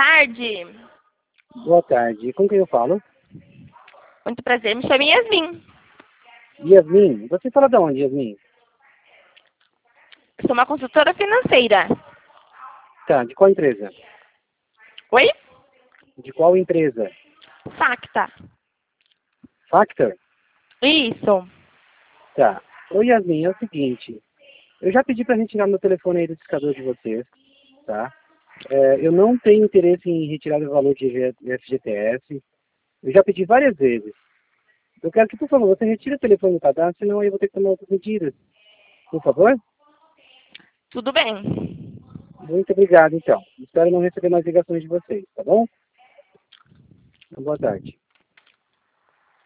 tarde. Boa tarde. Com quem eu falo? Muito prazer, me chamo Yasmin. Yasmin. Você fala de onde, Yasmin? Sou uma consultora financeira. Tá, de qual empresa? Oi? De qual empresa? Facta. Factor? Isso. Tá. Oi, Yasmin, é o seguinte. Eu já pedi para retirar meu telefone aí do discador de vocês, tá? Eu não tenho interesse em retirar o valor de FGTS. Eu já pedi várias vezes. Eu quero que, por favor, você retire o telefone do cadastro, senão aí eu vou ter que tomar outras medidas. Por favor? Tudo bem. Muito obrigado, então. Espero não receber mais ligações de vocês, tá bom? Boa tarde.